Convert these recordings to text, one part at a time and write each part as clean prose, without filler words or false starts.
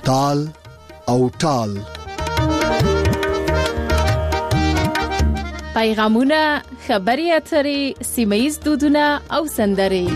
تال او ټال. پیغامونه، خبري اترې، سیمه‌ییز دودونه او سندرې.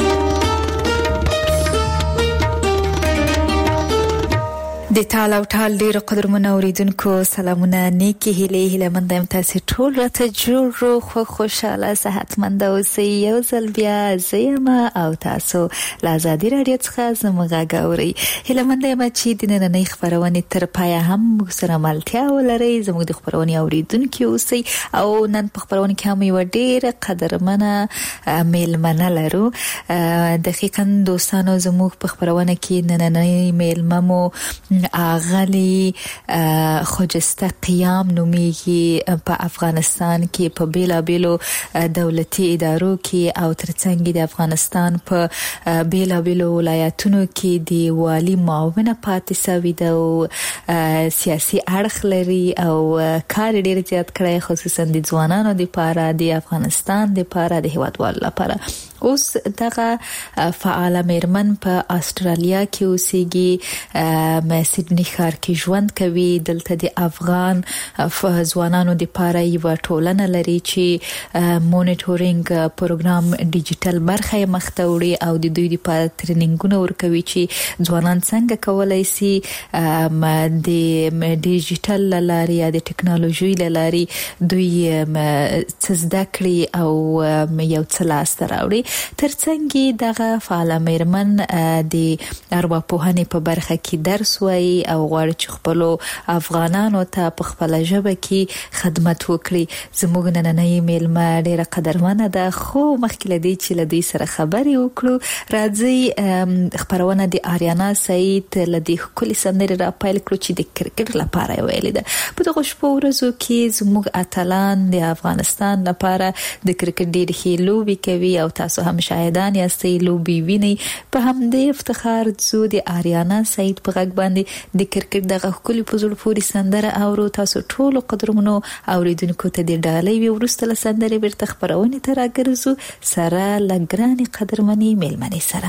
د ټال او ټال ډیرو قدرمنو اوریدونکو سلامونه، نیکی هیله مندم تاسو ټول راته جوړ خو خوشاله صحتمند اوسئ. یو ځل بیا زما او تاسو لازادي رادیو څخه زموږ غاوري هیله مندم چې د نننۍ خبرونه تر پای هم سره ملتیا ولري. زموږ د خبرونه اوریدونکو اوسئ او نن په خبرونه کې هم یو ډیر قدرمنه میلمنه لرو. دقیقاً دوستانو زموږ په خبرونه کې نننۍ میلممو اغلی خجسته قیام نومیږي په افغانستان کې په بیلابیلو دولتي ادارو کې او ترڅنګ د افغانستان په بیلابیلو ولایتونو کې د والی معاونه پاتې سوي ده او سیاسي اړخ لري او کار ډیر زیات کړی، خصوصا د ځوانانو لپاره، د افغانستان لپاره، د هیوادوالو لپاره. اوس دغه فعال میرمن په استرالیا کې اوسېږي، سیدنی ښار کې ژوند کوي. دلته د افغان ځوانانو لپاره یو ټولنه لري چې مونیټورینګ پروګرام ډیجیټل برخه مخته وړي او د دوی لپاره ټریننګونه ورکوي چې ځوانان څنګه کولای شي د ډیجیټل لارې یا د ټکنالوژي لارې دوی څه زده کړي او یو څه لاسته راوړي. ترڅنګ دغه فعال میرمن د ارواپوهنې په برخه کې درس وایي او غواړي چې خپل افغانانو ته په خپل ژبه کې خدمت وکړي. زموږ نننۍ میلمه ډیره قدرمنه ده، خو مخکې لدی چې لدی سره خبرې وکړو راځي خبرونه د آریانا سعید لدی خولي سندري را پایل کړو چې د کرکټ لپاره ویل ده. په دغه شپه ورځو کې زموږ اتلان د افغانستان لپاره د کرکټ ډېر ښه لوبي کوي او تاسو هم شاهدان یاستئ لوبي ویني. په همدې افتخار زو د آریانا سعید په غږ باندې د کرکټ دغه خولي په زړه پورې سندره اورو. تاسو ټول قدرمنو اوریدونکو ته د ډالۍ وی ورسته سندره بیرته خبرونه ته راګرځو سره لګراني قدرمنی میلمنې سره.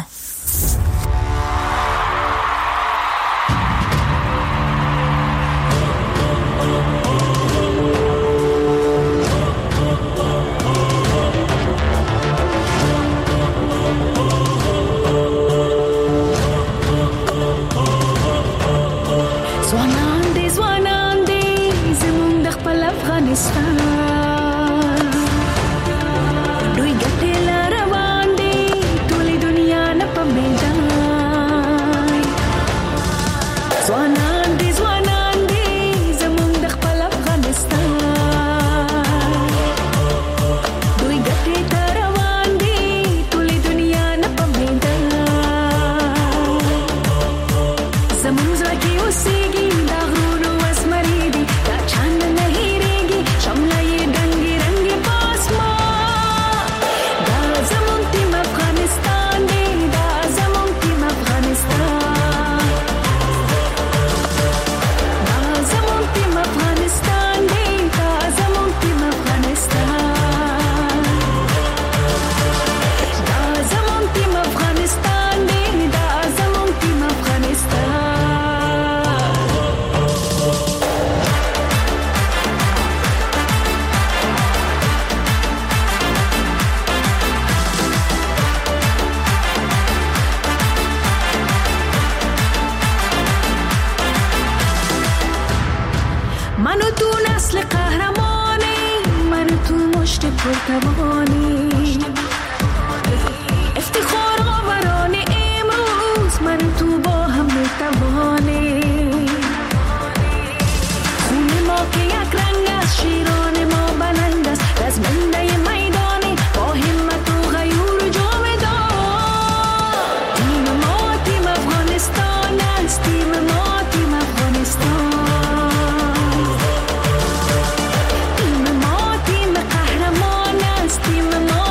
Team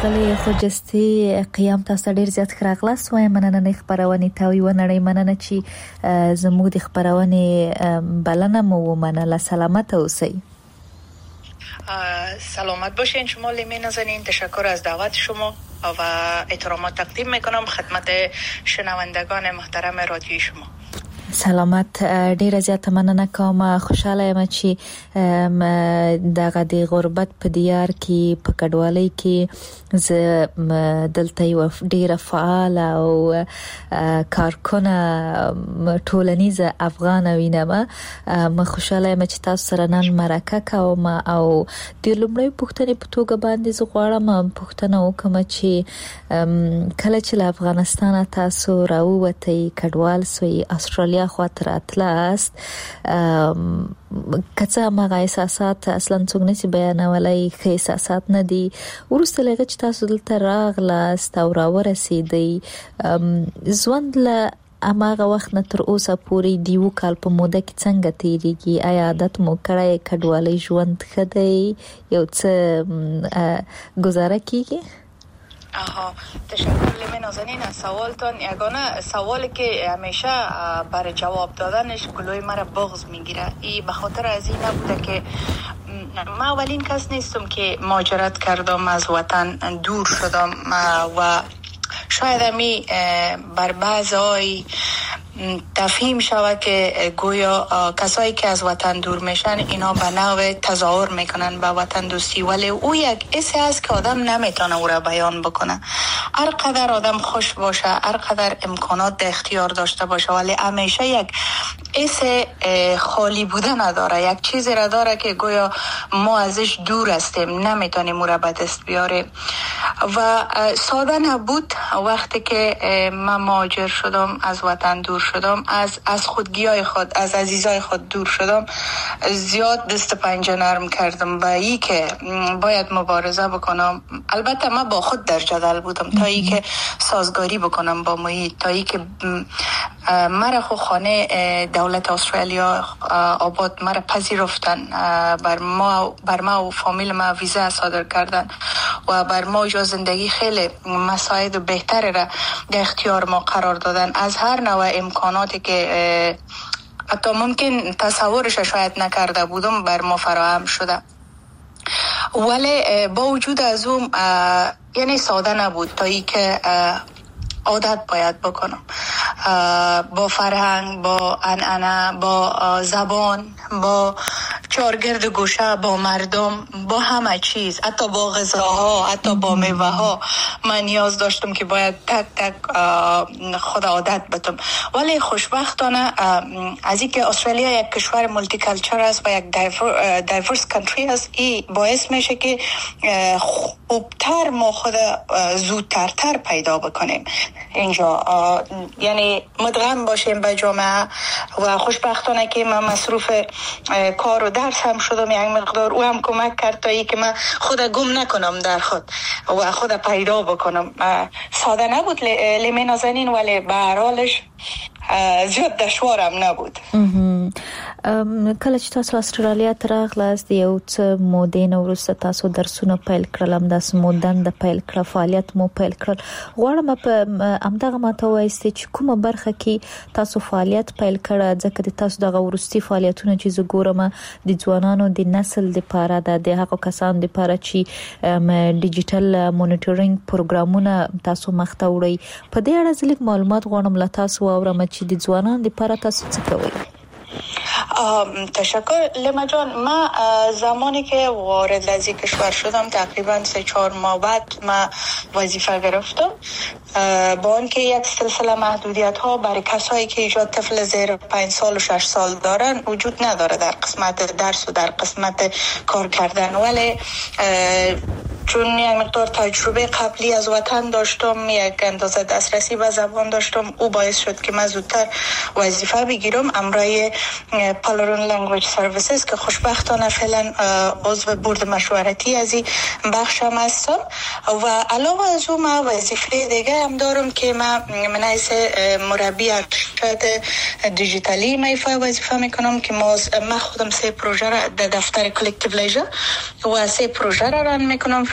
خلی خوجستی قیام تاسو ډیر زیات خراغلاس وای مننه نه خبرونه تاوی و نړۍ مننه چې زموږ د خبرونه بلنه مو مننه سلامت اوسئ. سلامت باشین شما لیمه نازنین. تشکر از دعوت شما و احترامات تقدیم میکنم خدمت شنوندگان محترم رادیوی شما. سلامت. ډیره زیاته مننه کوم. خوشاله یم چې دغه د غربت په دیار کې په کډوالۍ کې ز دلته یو ډیره فعال او کارکونه ټولنیزه افغان وینم. ما خوشاله یم چې تاسو سره نن مرکه کوم او د لومړی پوښتنې په توګه باندې زه غواړم پوښتنه وکم چې کله چې له افغانستان تاسو راووتئ کډوال سوی استرالیا خاطر اتلاست کڅه مغه احساسات اصلا څنګه نسی بیانولای خې احساسات نه دي ورسته لږ چې تاسو دلته راغلاست او راورسېدئ ژوند له اماغه وخت نه تر اوسه پورې دیو کال په موده کې څنګه تیریږي؟ آیا عادت مو کړی کډوالۍ ژوند ښه دی یو څه گزاره کیږي؟ تشکر لیمه نازنین از سوالتان. یگانه سوالی که همیشه برای جواب دادنش گلوی مرا بغض میگیره این به خاطر از این نبوده که من اولین کس نیستم که مهاجرت کردم از وطن دور شدم و شاید همی بر بعضی تفهیم شود که گویا کسایی که از وطن دور میشن اینا به نوع تظاهر میکنن به وطن دوستی ولی او یک حسی است که آدم نمیتونه او را بیان بکنه. هر قدر آدم خوش باشه هر قدر امکانات در اختیار داشته باشه ولی همیشه یک حس خالی بودن نداره. یک چیزی را داره که گویا ما ازش دور هستیم نمیتونیم او را به دست بیاریم و ساده نبود. وقتی که من مهاجر شدم از وطن دور شدم از خودگیای خود از عزیزای خود دور شدم زیاد دست پنجه نرم کردم با ای که باید مبارزه بکنم. البته من با خود در جدل بودم تا ای که سازگاری بکنم با محیط تا ای که مرا خو خانه دولت استرالیا آباد مرا پذیرفتن بر ما و فامیل ما ویزا صادر کردن و بر ما جا زندگی خیلی مساعد و بهتر را در اختیار ما قرار دادن. از هر نوع امکاناتی که حتی ممکن تصورش شاید نکرده بودم بر ما فراهم شده ولی با وجود از اون یعنی ساده نبود تا ای که عادت باید بکنم با فرهنگ با عنعنه با زبان با چارگرد گوشه با مردم با همه چیز حتی با غذاها حتی با میوه ها من نیاز داشتم که باید تک تک خود عادت بدم. ولی خوشبختانه از اینکه استرالیا یک کشور مولتی کالچر است و یک دایورس کانتری است این باعث میشه که خوبتر ما خود زودتر پیدا بکنیم اینجا یعنی مدغم باشیم به جامعه و خوشبختانه که من مصروف کار و درس هم شدم یک مقدار او هم کمک کرد تا ای که من خود گم نکنم در خود و خود پیدا بکنم. ساده نبود لیمه نازنین ولی به هر حالش زیاد دشوارم نبود. کله چې تاسو استرالیا ته راغلاست یو څه مودې نه وروسته تاسو درسونه پیل کړل همداسې مو دنده پیل کړه فعالیت مو پیل کړل غواړم په همدغه ماته وایستې چې کومه برخه کې تاسو فعالیت پیل کړه ځکه د تاسو دغه وروستي فعالیتونه چې زه ګورم د ځوانانو د نسل لپاره د هغو کسانو لپاره چې ډیجیټل مونیټورینګ پروګرامونه تاسو مخته وړئ په دې اړه ځلګ معلومات غواړم له تاسو واورم چې د ځوانانو لپاره تاسو څه کوئ؟ تشکر لیما جان. من زمانی که وارد از این کشور شدم تقریبا 3-4 ماه بعد من وظیفه گرفتم با آنکه یک سلسله محدودیت ها برای کسایی که ایجاد طفل زیر 5 سال و 6 سال دارن وجود نداره در قسمت درس و در قسمت کار کردن ولی چون یک مقدار تجربه قبلی از وطن داشتم یک اندازه دسترسی به زبان داشتم او باعث شد که من زودتر وظیفه بگیرم امرای پالرون لنگویج سرویسز که خوشبختانه فعلا عضو بورد مشورتی از این بخشم هستم و علاوه از اون من وظیفه دیگه هم دارم که من حیث مربی ارشد دیجیتالی میفای وظیفه میکنم که من خودم 3 پروژه را در دفتر کلکتیو لیژر و 3 پروژه را ران میکنم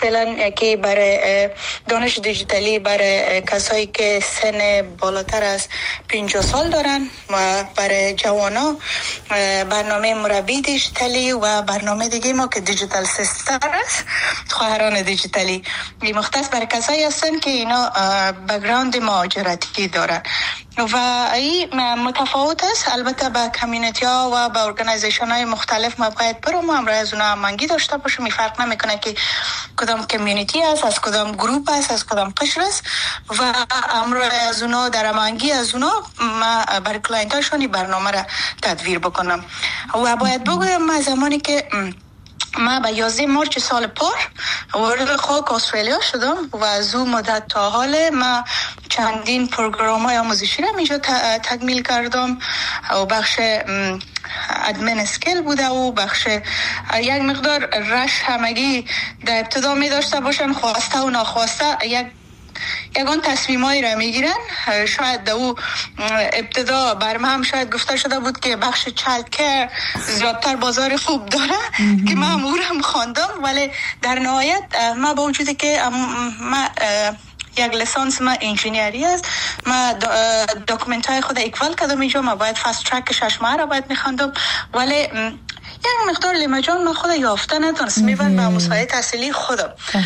فعلا که برای دانش دیجیتالی برای کسایی که سن بالاتر از 50 سال دارن و برای جوانا برنامه مربی دیجیتالی و برنامه دیگه ما که دیجیتال سیستر است، خواهران دیجیتالی. این مختص برای کسایی هستن که اینا بک‌گراند مهاجرتی دارن و این متفاوت است. البته با کمیونیتی ها و با ارگانایزیشن های مختلف ما باید برام همراه از اونا هماهنگی داشته باشیم. فرق نمیکنه که کدام کمیونیتی است، از کدام گروپ است، از کدام قشر است و همراه از اونا در هماهنگی از اونا ما برای کلاینت هاشون برنامه را تدویر بکنم. و باید بگویم ما زمانی که ما به 11 مارچ سال پار وارد خاک استرالیا شدم و از اون مدت تا حال ما چندین پروگرام های آموزشی را اینجا تکمیل کردم و بخش ادمن اسکیل بوده و بخش یک مقدار رش همگی در ابتدا می داشته باشن، خواسته و ناخواسته یگان تصمیمایی را میگیرن. شاید او ابتدا برم هم شاید گفته شده بود که بخش چایلد کیر زیادتر بازار خوب داره که من امورم خواندم، ولی در نهایت ما با وجودی که ما یک لیسانس ما انجینیری است، ما داکومنت های خود اکوال کردم اینجا، ما باید فاست ترک 6 ماه را باید میخواندم، ولی یک مقدار لیمجان من خود یافته نتونست میبند به مسابقه تحصیلی خودم.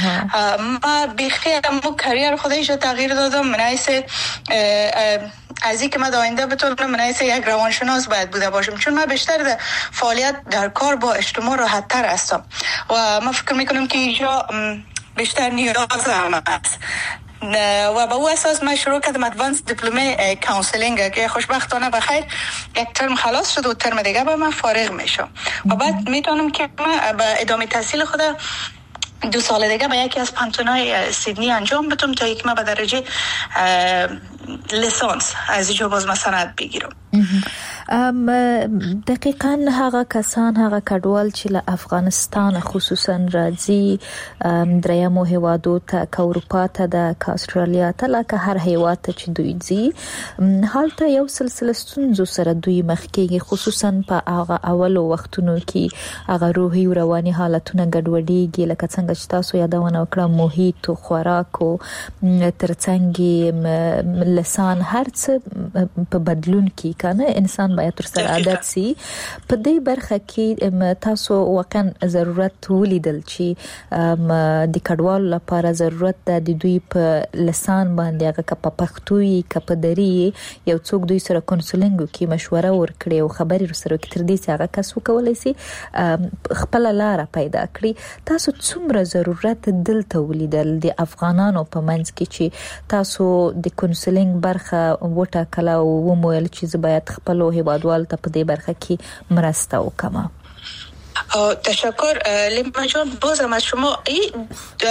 ما بیخی امو کریر خودش تغییر دادم. من حیث از این که من آینده بتونم من حیث یک روانشناس باید بوده باشم، چون من بیشتر در فعالیت در کار با اجتماع راحت تر هستم و من فکر میکنم که اینجا بیشتر نیاز هم است و با او اساس من شروع کردم ادوانس دیپلمه کانسلینگ که خوشبختانه بخیر یک ترم خلاص شد و ترم دیگه با من فارغ میشم و بعد میتونم که من با ادامه تحصیل خود 2 سال دیگه با یکی از پانتونای سیدنی انجام بدم تا یک ما به درجه لیسانس از اینجا باز مسند بگیرم. دقیقاً هغه کسان هغه کډوال چې له افغانستان خصوصا راځي دریمو هیوادو ته که اروپا ته ده که استرالیا ته لکه هر هیواد ته چې دوی ځي هلته یو سلسله ستونزو سره دوی مخ کېږي، خصوصا په هغه اولو وختونو کې هغه روحي او رواني حالتونه ګډوډېږي لکه څنګه چې تاسو یادونه وکړه محیط او خوراک او ترڅنګ لسان هر څه په بدلون کې کنه انسان باید تر سره عادت سي. په دې برخه کې تاسو واقعا ضرورت ولیدل چې د کډوالو لپاره ضرورت ده د دوی په لسان باندې هغه که په پښتو یې که په دري یو څوک دوی سره کونسلینګ وکړي، مشوره ورکړي او خبرې سره وکړي تر دې چې هغه کس وکولای سي خپل لاره پیدا کړي. تاسو څومره ضرورت دلته ولیدل د افغانانو په منځ کې چې تاسو د کونسلینګ برخه وټاکله او ومویل چې زه باید خپل هیوادوال ته په دې برخه کې مرسته وکړم؟ تشکر لیما جان. بازم از شما این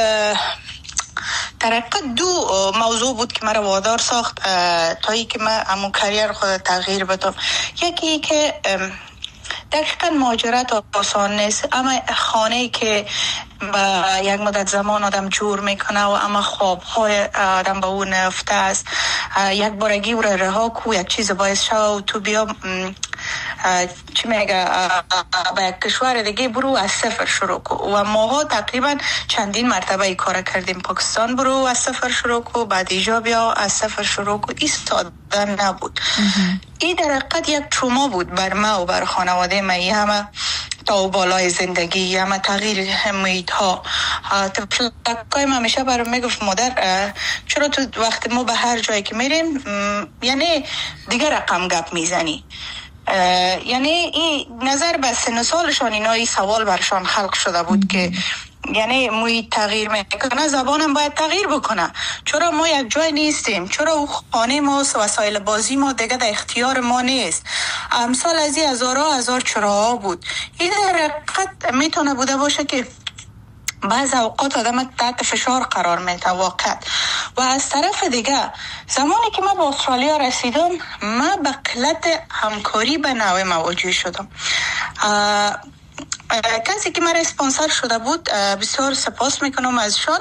در حقیقت 2 موضوع بود که مرا وادار ساخت تا ای که من همون کریر خود تغییر بدم. یکی که دقیقا مهاجرت آسان نیست، اما خانه‌ای که با یک مدت زمان آدم جور میکنه و اما خوابهای آدم با اون نفته است، یک بارگی او را رها کو یک چیز باعث شو و تو بیا چی میگه با یک کشور دیگه برو از صفر شروع کو. و ماها تقریبا چندین مرتبه ای کار کردیم. پاکستان برو از صفر شروع کو، بعد ایجا بیا از صفر شروع کو. این ساده نبود. این در حقیقت یک تروما بود بر ما و بر خانواده ما. همه تا و بالای زندگی، همه تغییر محیط ها. طفلکای ما همیشه برام میگفت مادر چرا تو وقت ما به هر جایی که میریم یعنی دیگه رقم گپ میزنی؟ یعنی این نظر به سن سالشان اینا این سوال برشان خلق شده بود که یعنی محیط تغییر میکنه، زبانم باید تغییر بکنه. چرا ما یک جای نیستیم؟ چرا او خانه ما وسایل بازی ما دیگه در اختیار ما نیست؟ امثال از این هزار چراها بود. این در حقیقت میتونه بوده باشه که بعض اوقات آدم تحت فشار قرار میده واقعا. و از طرف دیگه زمانی که ما به استرالیا رسیدم من به قلت همکاری به نوع مواجه شدم. کسی که من اسپانسر شده بود بسیار سپاس میکنم ازشان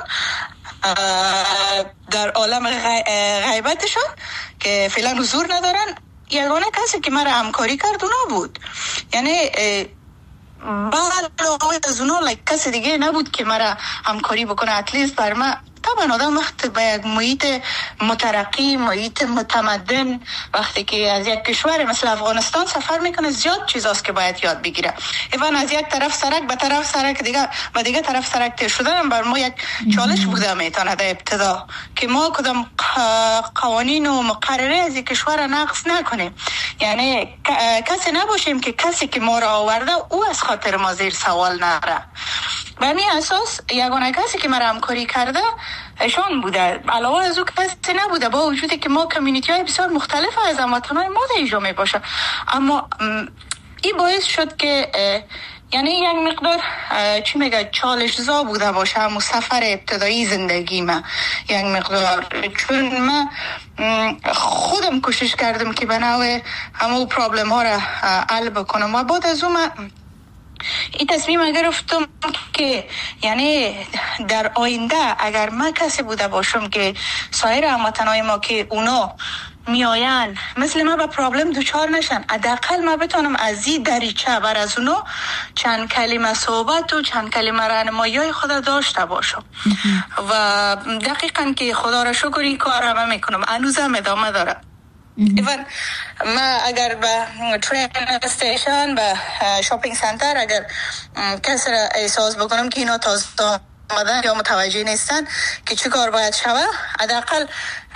در عالم غیبتشان که فعلا حضور ندارن. یگانه کسی که من همکاری کرد اونا بود. یعنی بعد از اونا کسی دیگه نبود که مرا همکاری بکنه. اتلیست بر من طبعا آدم وقت به یک محیط مترقی، محیط متمدن، وقتی که از یک کشور مثل افغانستان سفر میکنه زیاد چیزاست که باید یاد بگیره. ایوان از یک طرف سرک به طرف سرک دیگه و دیگه طرف سرک تیر شدن بر ما یک چالش بوده میتونه در ابتدا که ما کدام قوانین و مقرره از یک کشور نقض نکنیم. یعنی کسی نباشیم که کسی که ما را آورده او از خاطر ما زیر سوال نره. به همین اساس یگانه کسی که مرا همکاری کرده ایشان بوده. علاوه از او کسی نبوده، با وجودی که ما کمیونیتی های بسیار مختلف از هموطنان ما در اینجا می باشه. اما این باعث شد که یعنی یک مقدار چی میگه چالش زا بوده باشه همون سفر ابتدایی زندگی من یک مقدار، چون من خودم کوشش کردم که به نوع همون پرابلم ها را حل بکنم و بعد از اون من این تصمیم گرفتم که یعنی در آینده اگر من کسی بوده باشم که سایر هموطنای ما که اونا میاین مثل ما به پرابلم دوچار نشن، حداقل ما بتونم از این دریچه بر از اونا چند کلمه صحبت و چند کلمه راهنمایی خود داشته باشم. و دقیقاً که خدا را شکر این کار را میکنم، هنوزم ادامه داره. ایوان ما اگر به ترین استیشن به شاپینگ سنتر اگر کسی را احساس بکنم که اینا تازه آمدن یا متوجه نیستن که چه کار باید شوه، حداقل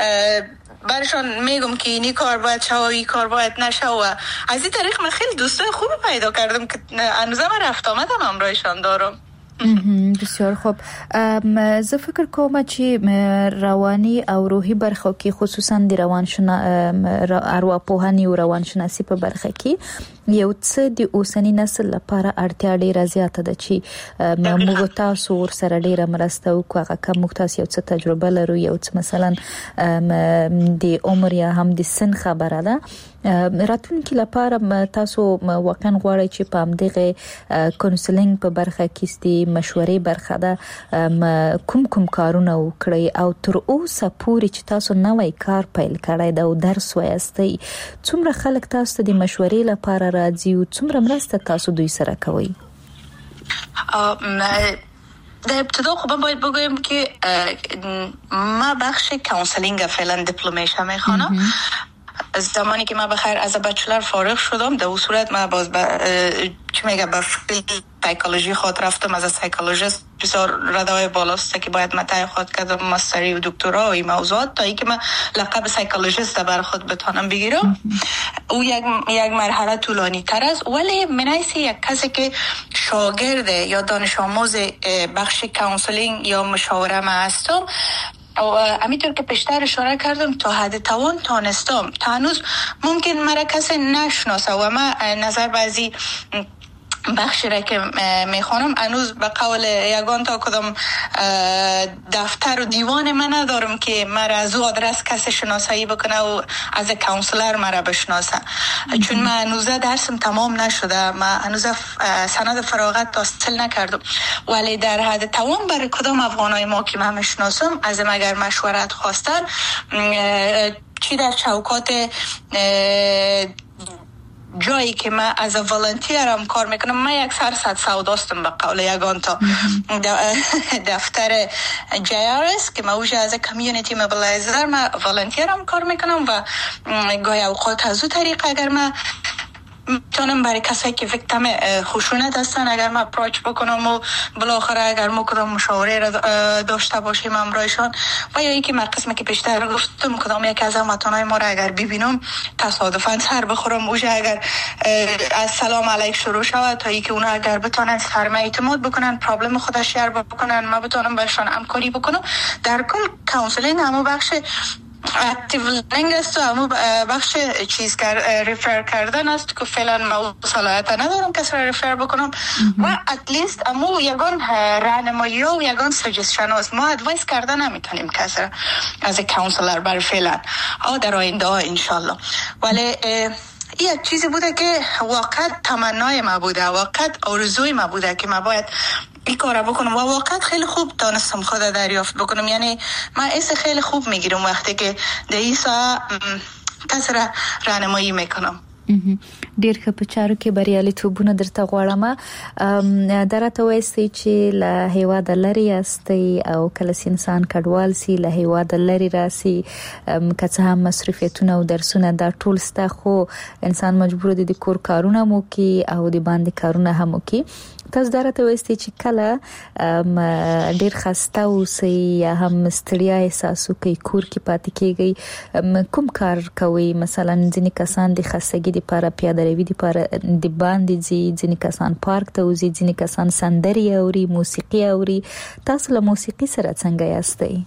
برشان میگم که اینی کار باید شوه و این کار باید نشوه. و از این طریق من خیلی دوستای خوبی پیدا کردم که هنوزم رفت آمدم همراهشان دارم. بسیار خوب. زه فکر کوم چې رواني او روحي برخه کې خصوصا د ارواپوهنې او روانشناسي په برخه کې یو څه د اوسنی نسل لپاره اړتیا ډیره زیاته ده چې موږ تاسو ور سره ډیره مرسته وکړو. هغه کوم تاسو یو څه تجربه لرو، یو څه مثلا د عمر یا هم د سن خبره ده راتلونکي لپاره تاسو واقعا غواړئ چې په همدغه کونسلینګ په برخه کې ستې مشورې برخه ده کوم کارونه وکړئ او تر اوسه پورې چې تاسو نوې کار پیل کړئ دا او درس وایستئ، څومره خلک تاسو د مشورې لپاره راځي او څومره مرسته تاسو دوی سره کوئ؟ در ابتدا خب باید بگویم که ما بخش کانسلینگ فعلا دیپلمش میخوانم. زمانی که ما بخیر از بچلر فارغ شدم در اون صورت ما باز چی میگه به سایکولوژی خود رفتم. از سایکولوژیست بسیار ردای بالاست که باید متای خود کردم ماستری و دکترا و این موضوعات تا ای که من لقب سایکولوژیست بر خود بتانم بگیرم. او یک مرحله طولانی تر است، ولی منایس یک کسی که شاگرد یا دانش آموز بخش کانسلینگ یا مشاوره ما هستم و همینطور که پیشتر اشاره کردم تا حد توان تانستم تا هنوز ممکن مرا کسی نشناسه و من نظر بعضی بخشی را که میخوانم هنوز به قول یگان تا کدام دفتر و دیوان من ندارم که مرا از او آدرس کسی شناسایی بکنه و از کانسلر مرا بشناسه، چون من هنوز درسم تمام نشده، من هنوز سند فراغت حاصل نکردم. ولی در حد توان برای کدام افغانای ما که من میشناسم از اگر مشورت خواستن چی در چوکات جایی که من از والنتیرم کار میکنم، من یک سرصد سوداستم به قول یگان تا دفتر JRS که من اوج از کمیونیتی موبیلایزر من والنتیرم کار میکنم و گاهی اوقات از او طریق اگر من میتونم برای کسایی که ویکتیم خشونت هستن اگر من اپروچ بکنم و بالاخره اگر ما کدام مشاوره را داشته باشیم همراهشان و یا اینکه من قسمی که پیشتر گفتم کدام یک از هموطنای ما را اگر ببینم تصادفاً سر بخورم اوج اگر از سلام علیک شروع شود تا اینکه اونا اگر بتونن سرمه اعتماد بکنن پرابلم خودش شیر بکنن ما بتونم برشان همکاری بکنم. در کل کانسلینگ همو بخش اکتیو لرنینگ است و همون بخش ریفر کردن است که فعلا ما صلاحیت ندارم کسی را ریفر بکنم و اتلیست همون یگان راهنمایی و یگان سجستشن است. ما ادوایس کردن نمیتونیم کسی را از کانسلر بر فعلا در آینده ها انشالله. ولی یک چیزی بوده که واقعا تمنای ما بوده، واقعا آرزوی ما بوده که ما باید این کار بکنم و واقعا خیلی خوب دانستم خود دریافت بکنم. یعنی من ایسا خیلی خوب میگیرم وقتی که در ایسا کسی را راهنمایی میکنم. ډیر ښه په چارو کې بریالیتوبونه درته غواړم. درته وایي چې له هیواد لري استي او کله انسان کډوال سي له هیواد لري راسي که څه هم مصرفیتونه او درسونه دا ټول ستا خو انسان مجبور دي د کور کارونه مو کې او د باندې کارونه هم کې. تاسو درته وایي چې کله ډیر خسته اوسئ یا هم ستړیا احساس کوي کور کې پاتې کیږي کوم کار کوي؟ مثلا ځینې کسان د خستګي لپاره پیاده روي لپاره د باندې ځي، ځینې کسان پارک ته وځي، ځینې کسان سندري اوري، موسیقي اوري. تاسو له موسیقي سره څنګه یاستئ؟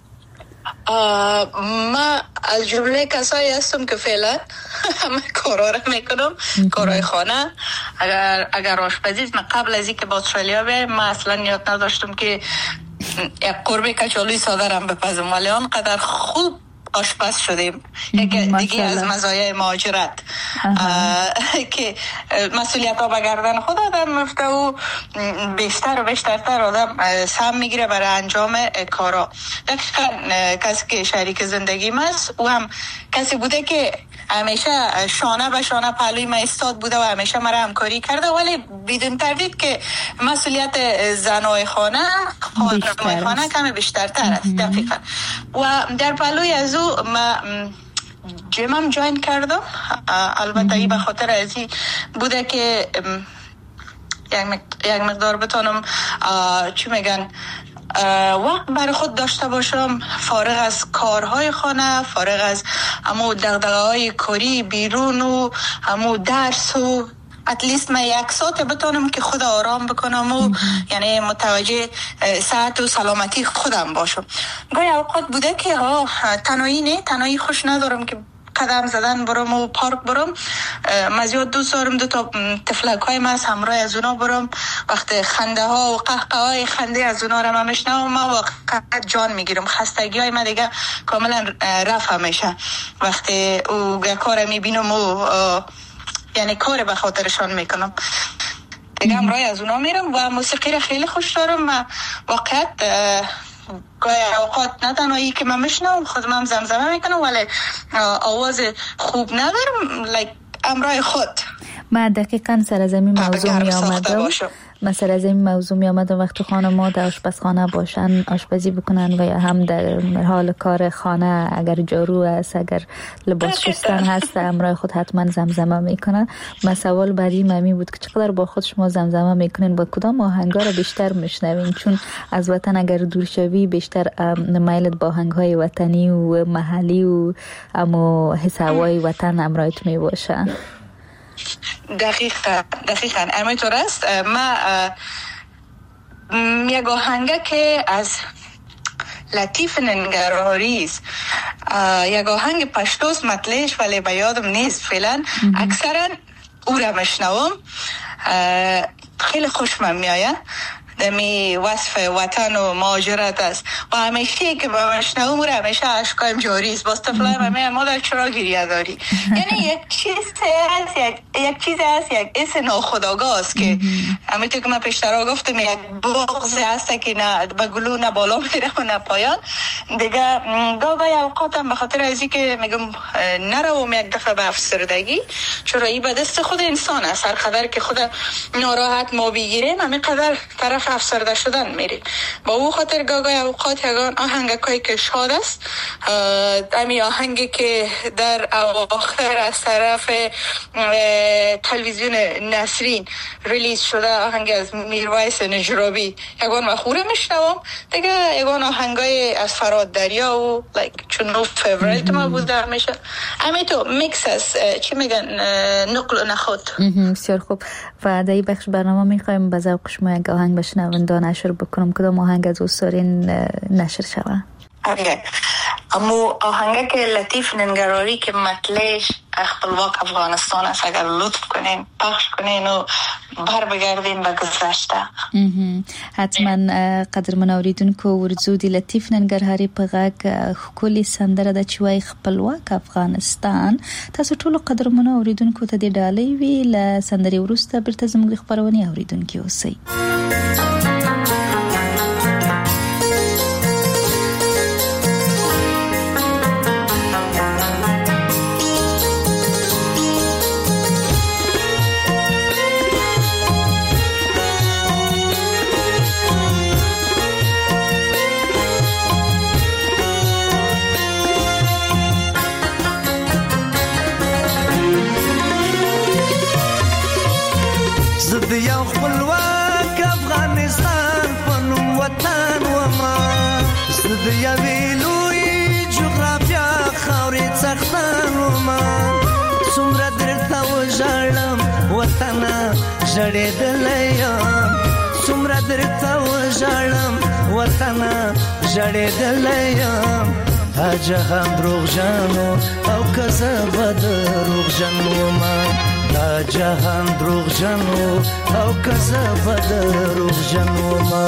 ما از جمله کسایی هستم که فعلا همه کارا را میکنم، کارهای خانه. اگر آشپزی من قبل از اینکه با استرالیا بیایم ما اصلا نیت نداشتم که یک قرمه کچالوی ساده را بپزم، ولی آنقدر خوب آشپز شدیم. یکی دیگه از مزایای مهاجرت که مسئولیت ها به گردن خود آدم میفته و بیشتر و بیشترتر آدم سهم میگیره برای انجام کارا. دقیقا کسی که شریک زندگی است او هم کسی بوده که همیشه شانه به شانه پهلوی ما ایستاد بوده و همیشه مرا همکاری کرده، ولی بدون تردید که مسئولیت زنای خانه کمی بیشترتر است. دقیقا. و در پهلوی از او ما جیمم جوین کردم. البته ای به خاطر ازی بوده که یک مقدار بتونم چی میگن وقت برای خود داشته باشم، فارغ از کارهای خانه، فارغ از همو دغدغه‌های کاری بیرون و همو درس و اتلیست من یک ساعت بتونم که خود آرام بکنم و یعنی متوجه صحت و سلامتی خودم باشم. گاهی اوقات بوده که تنهایی خوش ندارم که قدم زدن برم و پارک برم. من زیاد دوست دارم دو تا تفلک های من همراه از اونا برم. وقت خنده ها و قهقه های خنده از اونا رو من میشنوم، من واقعا جان میگیرم. خستگی های من دیگه کاملا رفع میشه وقتی او کار میبینم و یعنی کار به خاطرشان میکنم. دیگه همراه از اونا میرم و موسیقی رو خیلی خوش دارم. من واقعا گاهی اوقات نه تنهایی که من میشنم خودم هم زمزمه میکنم، ولی آواز خوب ندارم امرای خود. من دقیقاً سر از این موضوع می آمدم. مثلا از این موضوع می آمدم وقتی خانم‌ها در آشپزخانه باشن، آشپزی بکنن و یا هم در حال کار خانه، اگر جارو است، اگر لباس شستن هست، امرای خود حتما زمزمه میکنن. من سوال بعدی ممی بود که چقدر با خود شما زمزمه میکنین، با کدام آهنگا رو بیشتر میشنوین؟ چون از وطن اگر دور شوی بیشتر میلت با آهنگ‌های وطنی و محلی و اما حس هوای وطن امرایت می باشه. دقیقاً همینطور است. ما یک آهنگه که از لطیف ننگرهاری است، یک آهنگ پشتوست مطلعش ولی به یادم نیست فعلا. اکثرا او را میشنوم، خیلی خوشم میآید. دمی وصف وطن و مهاجرت است و همیشه که با مشنوم او را همیشه اشکایم جاری است. باز طفلای من مادر چرا گریه داری؟ یعنی یک چیز هست، یک حس ناخودآگاه است که همونطور که من پیشتر گفتم یک بغض هست که نه به گلو نه بالا میره و نه پایان. دیگه گاهی اوقاتم به خاطر ازی که میگم نروم یک دفعه به افسردگی، چرا این به دست خود انسان است. هر قدر که خود ناراحت ما بگیریم همین قدر طرف افسرده شدن میریم. با او خاطر گاهی اوقات یگان آهنگایی که شاد است، امی آهنگی که در اواخر از طرف تلویزیون نسرین ریلیز شده، آهنگ از میرویس نجرابی، یگان مخوره میشنوم. دیگه یگان آهنگای از فراد دریا و چون فیوریت ما بوده میشه. امی تو میکس است، چی میگن، نقل و نخود. بسیار خوب. و در این بخش برنامه میخوایم به ذوق شما یک آهنگ بشنونده نشر بکنم. کدام آهنگ از اوستارین نشر شود؟ امو آهنگه که لطیف ننگراری که مطلعش خپلواک افغانستان است، اگر لطف کنین پخش کنین و بر بگردین به گذشته. حتما. قدرمن اوریدونکو ورزو دی لطیف ننګرهاري په غږ ښکلې سندره ده چې وایي خپلواک افغانستان. تاسو ټول قدرمن اوریدونکو ته د ډالۍ وی له سندرې وروسته بیرته زموږ خبرونه اوریدونکو اوسئ. د یوې لوی جغرافیا خاورې څښتن ومه څومره درته وژاړم وطنه ژړېدلی یم څومره درته وژاړم وطنه ژړېدلی یم دا جهان دروغجنو او که زه به دروغجن ومه دا جهان دروغجنو او که زه به دروغجن ومه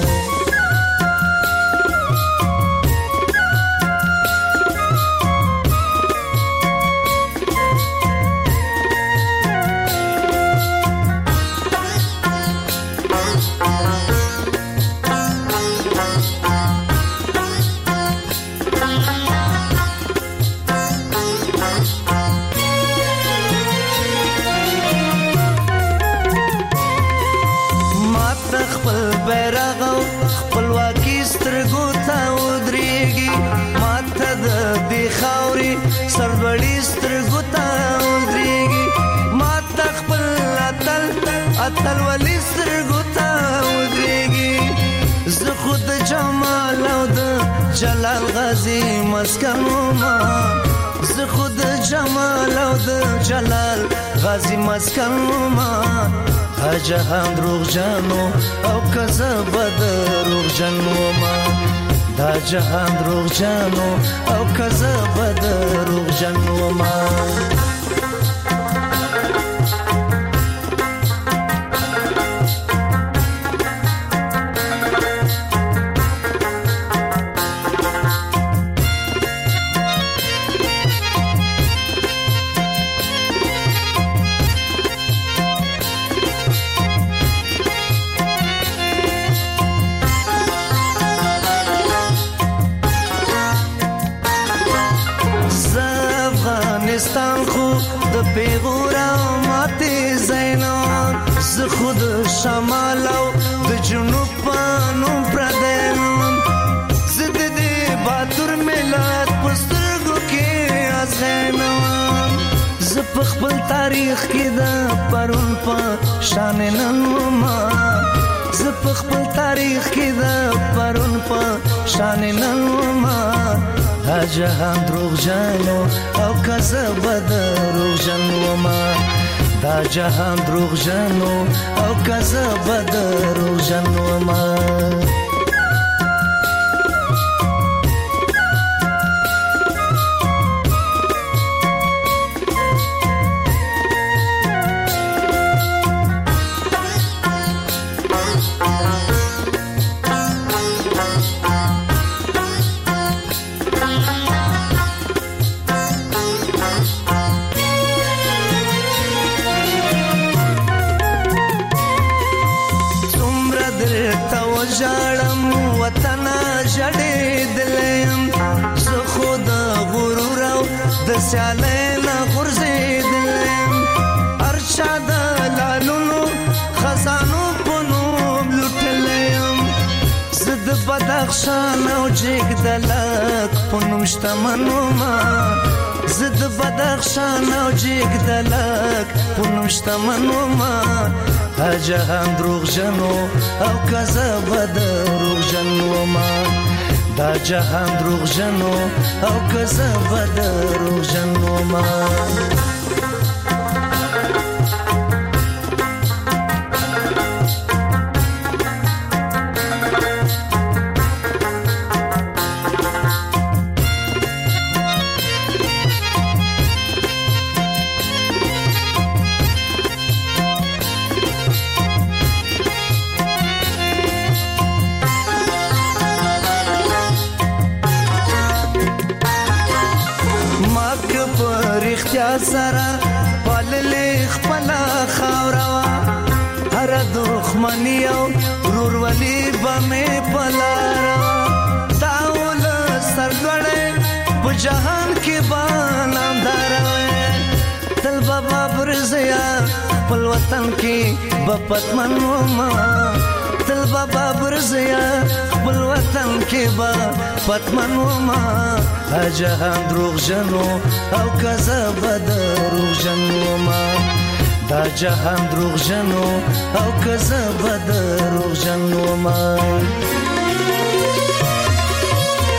اتل ولی سترګو ته ودرېږي زه خو د جمال او د جلال غازي مسکن ومه زه خو د جمال او د جلال غازي مسکن ومه دا جهان دروغجنو او که زه به دروغجن ومه دا جهان دروغجنو او که زه به دروغجن ومه شمال او د جنوب پانو پردینم زد دی باتور ملت پسترگو کی از غینم زپ خپل تاریخ کی دا پرون پا شان ننوما زپ خپل تاریخ کی دا پرون پا شان ننوما دا جهان دروغجنو او کزه بدروغجن وما دا جهان دروغجنو او کزه بدروغجن وما جاړم وطن جړې دلم زه خود غرور او د سیالې نه غرزې دلم ارشا د لالونو خزانو پونو لټلم زد بدخشان او جګ دلک پونم شتمنو ما زد بدخشان او جګ دلک پونم شتمنو ما دا جهان دروغجنو او کزه بدروغجنو ما دا جهان دروغجنو او کزه بدروغجنو ما سرا پاللې خپل خاوروا هر دښمنی او ورورولي بمې پلاروا داول سرګړې په جهان کې بانام داروي تل بابا برزیا خپل وطن کې بپتمن وما تل بابا برزیا خپل وطن کې بپتمن وما جهان دروغجنو او کزه بدروغجنو ما دا جهان دروغجنو او کزه بدروغجنو ما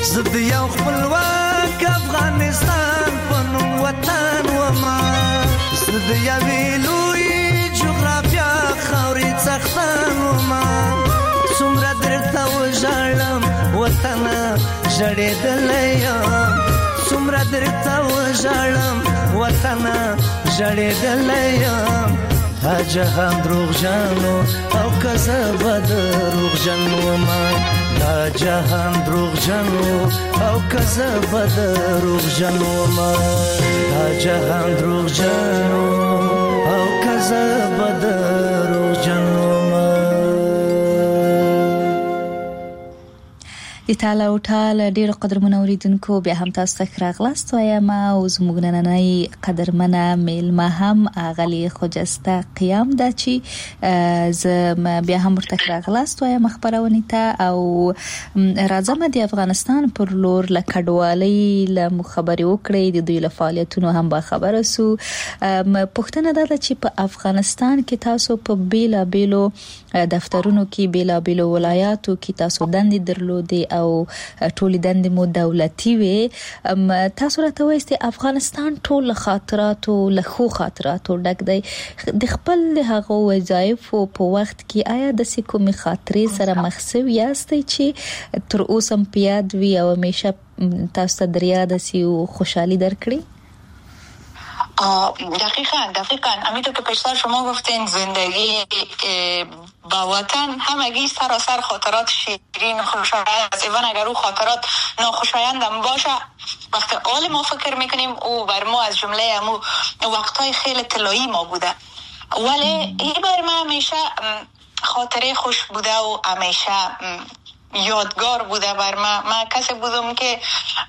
زد یو خپلواک افغانستان پنوم وطن وما زد یوی لوی جغرافیا خاوری څښتن وما څومره درته وژاړم وطنه ژړېدلی یم څومره درته وژاړم وطنه ژړېدلی یم دا جهان دروغجن او که زه به دروغجن ومه دا جهان دروغجن او که زه به دروغجن ومه دا جهان دروغجن او که زه به دروغجن ومه. د تعالی او تعالی ډیر قدرمن اوریدونکو بیا هم تاسو ته راغلاست وایم او زموږ نننۍ قدرمنه میلمه هم اغلی خجسته قیام ده چې زه بیا هم ورته راغلاست وایم خبرونه ته او راځم د افغانستان پر لور له کډوالۍ له مخبري وکړې د دوی له فعالیتونو هم با خبره سو پښتنه ده چې په افغانستان کې تاسو په بیلا بیلو دفترونو کې بیلا بیلو ولایاتو کې تاسو دندې درلودې او ټول دندې مو دولتي وي تاسو راته وایي افغانستان ټول خاطرات او له خو خاطرات ډک دی د خپل هغه وظایف په وخت کې آیا د کومې خاطرې سره مخسو یاستئ چې تر اوسه پیاد وي او همیشه تاسو ته دریاد سی او خوشحالی درکړي؟ دقیقاً همینطور که پیشتر شما گفتین زندگی با وطن همگی سراسر خاطرات شیرین خوشایند است. ایوان اگر او خاطرات ناخوشایند هم باشه وقتی آل ما فکر میکنیم او بر ما از جمله همو وقتهای خیلی طلایی ما بوده ولی این بر ما همیشه خاطره خوش بوده و همیشه یادگار بوده بر ما کسی بودم که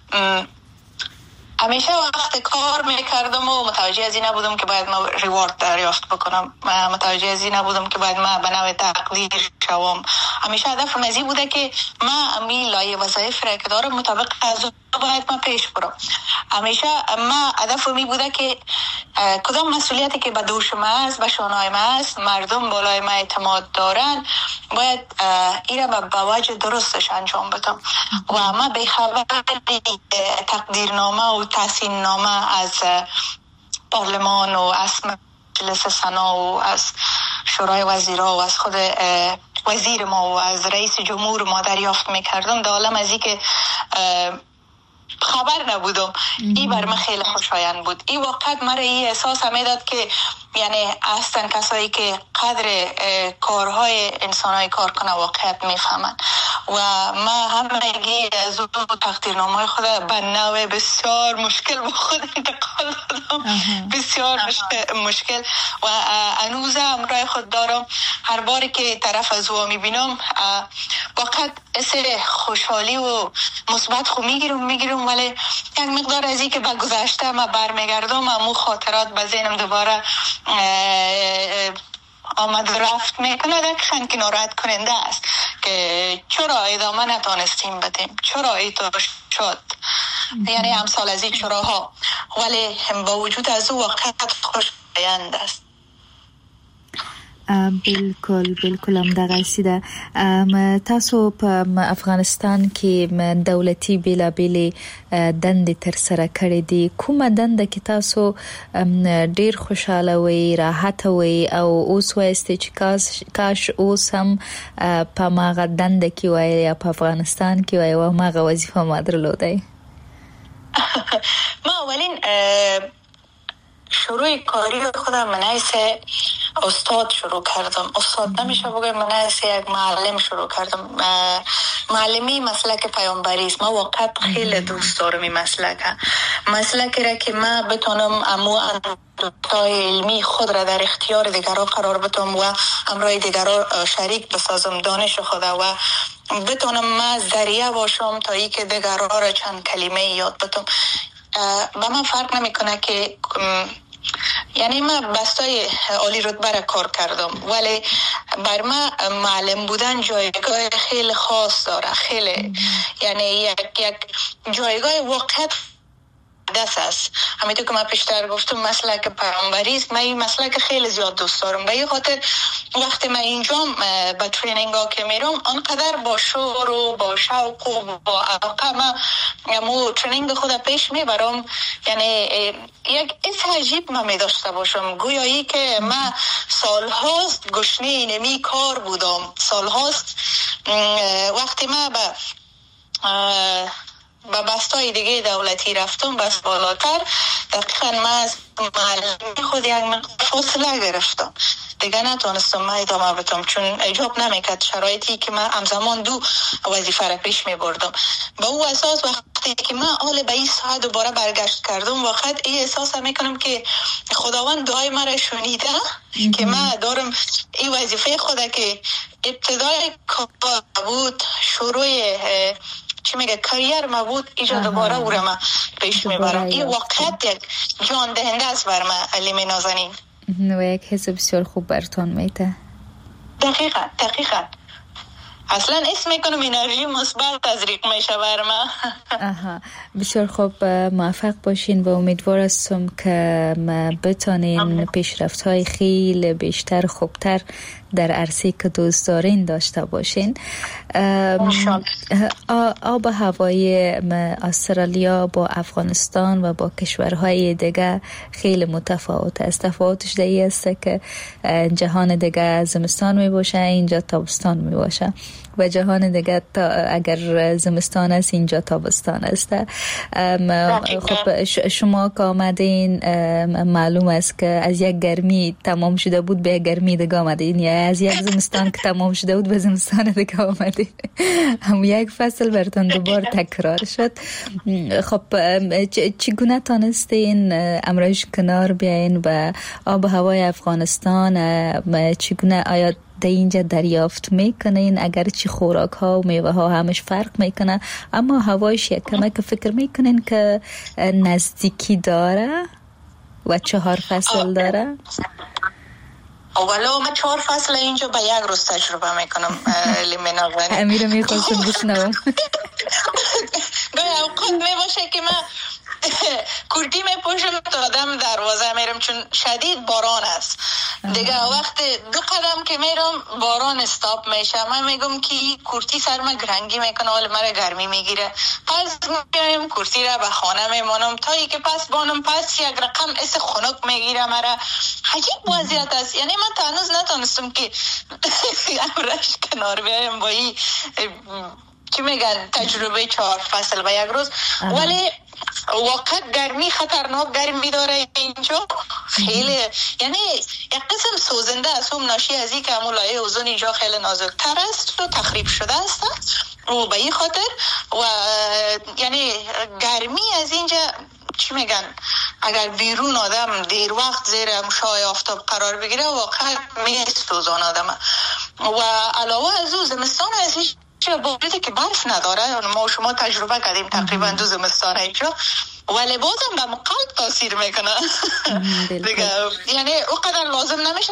همیشه وقت کار میکردم و متوجه از این نبودم که باید ما ریوارد دریافت بکنم متوجه از این نبودم که باید ما به نوع تقدیر شوم همیشه هدفم از این بوده که ما امی لایه وظایف را که دارم مطابق از باید ما پیش برم همیشه ما هدفم این بوده که کدام مسئولیتی که به دوش ما است به شانهای ما است مردم بالای ما اعتماد دارن باید این را به وجه درستش انجام بدم و ما به خبر تقدیرنامه و تحسین نامه از پارلمان و از مجلس سنا و از شورای وزیرا و از خود وزیر ما و از رئیس جمهور ما دریافت میکردم در عالم از این که خبر نبودم این بر من خیلی خوشایند بود این وقت مرا این احساس میداد که یعنی اصلا کسایی که قدر کارهای انسانهای کار کنه واقعیت میفهمن و ما همگی از اون تقدیرنامه خود به نوع بسیار مشکل به خود انتقال دادم بسیار مشکل و هنوز همراه خود دارم هر باری که طرف از او میبینم واقعا اصل خوشحالی و مثبت خو میگیرم ولی یک مقدار از این که به گذشته ما برمیگردم امو خاطرات به ذهنم دوباره آمد رفت میکنه دقیقاً که ناراحت کننده است که چرا ادامه نتانستیم بدیم چرا ایتا شد یعنی امثال از این چراها ولی با وجود از او واقعیت خوشایند است بالکل هم دغه سیده تاسو په افغانستان کې دولتي بیلابېلې دندې تر سره کړې دي کومه دنده کې تاسو ډیر خوشاله وي راحت وي او اوس وایسته چې کاش اوس هم په ماغه دنده کې وای یا په افغانستان کې وای او ماغه وظیفه ما درلودای ما اولین شروع کاری خودم من حیث استاد شروع کردم استاد نمیشه بگم من حیث یک معلم شروع کردم معلمی مسلک پیامبری است ما واقعا خیلی دوست دارم این مسلکی را که ما بتونم امو اندوختای علمی خود را در اختیار دیگران قرار بدم و همراه دیگران شریک بسازم دانش خود و بتونم ما ذریعه باشم تا ای که دیگران را چند کلمه یاد بدم به من فرق نمیکنه که یعنی من بستای عالی رتبه را کار کردم ولی بر من معلم بودن جایگاه خیلی خاص داره خیلی یعنی یک جایگاه واقعیت مقدس است. همینطور که من پیشتر گفتم مسلک پیامبری است. من این مسلک خیلی زیاد دوست دارم. به این خاطر وقتی من اینجا به ترینینگ ها که میرم آنقدر با شور و با شوق و با علاقه من ترینینگ خود پیش میبرم. یعنی یک حس عجیب من میداشته باشم، گویایی که من سالهاست گشنه اینمی کار بودم. سالهاست وقتی من به بستای دیگه دولتی رفتم بس بالاتر، دقیقا من از معلمی خود یک مقدار فاصله گرفتم دیگه، نتونستم من ادامه بدم چون ایجاب نمیکرد شرایطی که من همزمان دو وظیفه را پیش می بردم. با او اساس وقتی که من حال به این ساعت دوباره برگشت کردم وقت این احساس میکنم که خداوند دعای مرا شنیده که من دارم این وظیفه خود که ابتدای کار بود، شروع چی میگه کریر ما بود، ایجا دوباره او را من پیش میبرم. این واقعیت یک جان دهنده است بر من علیم نازنین و یک حس بسیار خوب برتان میده. دقیقا اصلا اسم میکنم انرژی مثبت تزریق میشه بر من. بسیار خوب، موفق باشین و امیدوار هستم که بتانین پیشرفت های خیلی بیشتر خوبتر در عرصه که دوست دارین داشته باشین. آب و هوای استرالیا با افغانستان و با کشورهای دیگه خیلی متفاوت است. تفاوتش در این است که جهان دیگه زمستان می باشه، اینجا تابستان می باشه و جهان دیگه اگر زمستان است اینجا تابستان است. خب شما که آمدین معلوم است که از یک گرمی تمام شده بود به گرمی دیگه آمدین، یا از یک زمستان که تمام شده بود به زمستان دیگه آمدین. هم یک فصل براتون دوبار تکرار شد. خب چگونه تانستین امروز کنار بیاین و آب و هوای افغانستان چگونه آیا در اینجا دریافت میکنین؟ اگر چی خوراک ها و میوه ها همش فرق میکنه اما هوایش یک کمه که فکر میکنین که نزدیکی داره و 4 فصل داره؟ اولا من 4 فصل اینجا به یک روز تجربه میکنم. لیمناوانی امیره میخواستم بشنوم. گاهی اوقات میباشه که من کردی میپوشم تا آدم دروازه میرم چون شدید باران است دیگه. وقت 2 قدم که میرم باران استاپ میشه، من میگم که کورتی سر من گرنگی میکنه ولی مرا گرمی میگیره، پس میگم کورتی را به خانه میمانم تا ای که پس بانم پس یک رقم اس خنک میگیره مرا. عجیب وضعیت است. یعنی من تا هنوز نتونستم که امرش کنار بیایم با این چی میگن تجربه 4 فصل و یک روز. ولی واقعا گرمی خطرناک گرمی داره اینجا خیلی، یعنی یک قسم سوزنده است. هم ناشی از این که همون لایه اوزون اینجا خیلی نازکتر است و تخریب شده است و به این خاطر و یعنی گرمی از اینجا چی میگن اگر بیرون آدم دیر وقت زیر مشعاع آفتاب قرار بگیره واقعا میسوزان آدم. و علاوه از او زمستان از چه باوجود که برف نداره، ما شما تجربه کردیم تقریبا 2 زمستان اینجا، ولی بازم به قلب تاثیر میکنه دیگه. یعنی اونقدر لازم نمیشه.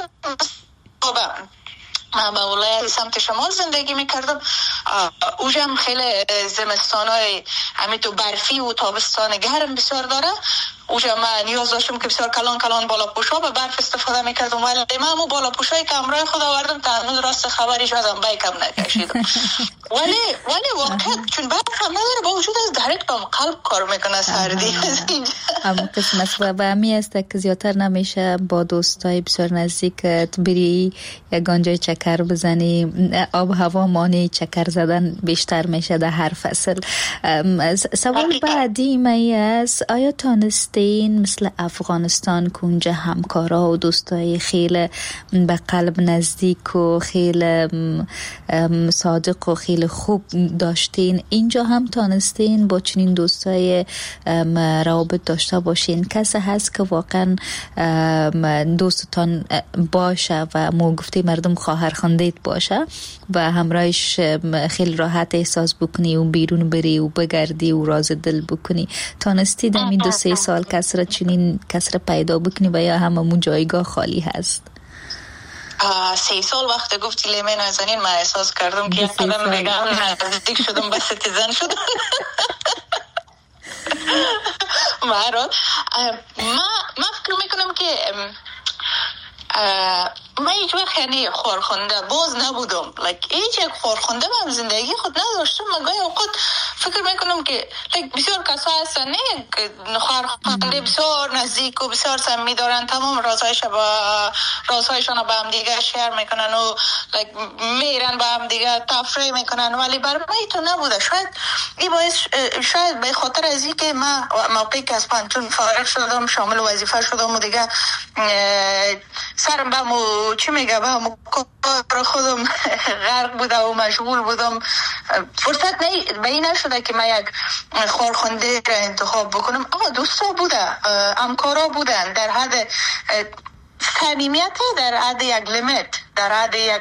من به ولایت سمت شمال زندگی میکردم، اوجا هم خیلی زمستان های همیتو برفی و تابستان گرم بسیار داره. اوجا من نیاز داشتم که بسیار کلان بالا پوشا به برف استفاده میکردم، ولی من همون بالا پوشایی که امرای خود آوردم تا هنوز راست خبریش ازم بیکم نکشیدم. ولی واقعا چون برف هم نداره با وجود از درک به قلب کار میکنه سردی از اینجا. همون قسمت و همی است که زیادتر نمیشه با دوستای بسیار نزدیکت بری یگانجای چکر بزنی. آب هوا مانع چکر زدن بیشتر میشه در هر فصل. سوال بعدی می است آیا تانستین مثل افغانستان که اونجا همکارا و دوستای خیلی به قلب نزدیک و خیلی صادق و خیلی خوب داشتین، اینجا هم تانستین با چنین دوستای روابط داشته باشین؟ کسی هست که واقعا دوستتان باشه و مو گفتی مردم خواهر خواندیت باشه و همراهش خیلی راحت احساس بکنی و بیرون بری و بگردی و راز دل بکنی؟ تانستی در این 2-3 سال کسر پیدا بکنی و یا هممون جایگاه خالی هست؟ 3 سال وقت گفتی لیمه نازنین من احساس کردم که قدم بگم نزدیک شدم به سیتیزن شدم. برحال من فکر میکنم که من هیچ وقت یعنی خورخونده باز نبودم، هیچ یک خورخونده من زندگی خود نداشتم. من گاهی اوقات فکر میکنم که بسیار کسا هستن خورخونده بسیار نزدیک و بسیار صمیمی دارن، تمام رازهایشان با هم دیگه شیر میکنن و میرن با هم دیگه تفریح میکنن، ولی برای من تو نبوده. شاید این باعث شاید به خاطر از این که من موقعی که از پانتون فارغ شدم شامل وظیفه شدم و دیگه سرم به مو چی میگه به مو کار خودم غرق بوده و مشغول بودم، فرصت به این نشده که من یک خورخونده را انتخاب بکنم. اما دوستا بوده، همکارا بودن در حد صمیمیت، در حد یک لیمیت، در حد یک